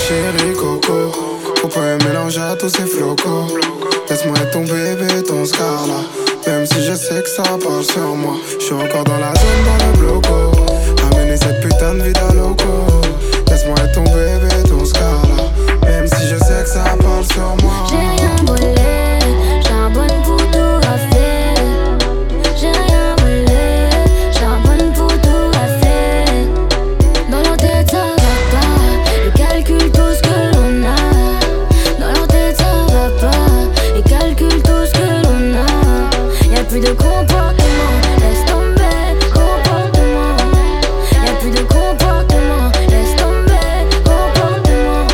chérie Coco. Faut pas me mélanger à tous ces flocos. Laisse-moi être ton bébé, ton Scarla. Même si je sais que ça parle sur moi. J'suis encore dans la zone, dans le bloco. Ramener cette putain de vie à loco. Laisse-moi être ton bébé, ton Scarla. Même si je sais que ça parle sur moi. J'ai rien volé, charbonne pour tout rafler. J'ai rien volé, charbonne pour tout rafler. Dans leur tête ça va pas, ils calculent tout ce que l'on a. Dans leur tête ça va pas, ils calculent tout ce que l'on a. Y'a plus de comportement, laisse tomber, comportement. Y'a plus de comportement, laisse tomber, comportement.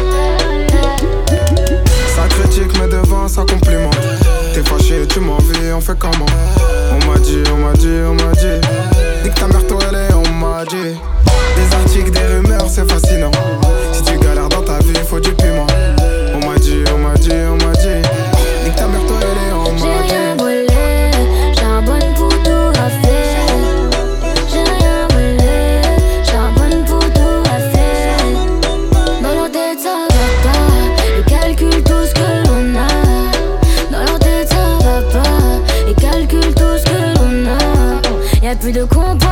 Ça critique mais devant ça complimente. T'es fâché, tu m'envies, on fait comment? On m'a dit, on m'a dit, on m'a dit. Dis que ta mère toi elle est, on m'a dit. Des articles, des rumeurs, c'est fascinant. Si tu galères dans ta vie, faut du piment. On m'a dit, on m'a dit, on m'a dit. Dis que ta mère toi elle est, on m'a J'ai rien dit. volé, charbonne pour tout rafler. J'ai rien volé, charbonne pour tout rafler. Dans leur tête ça va pas, ils calculent tout ce que l'on a. Dans leur tête ça va pas, ils calculent tout ce que l'on a. Y'a plus de compas.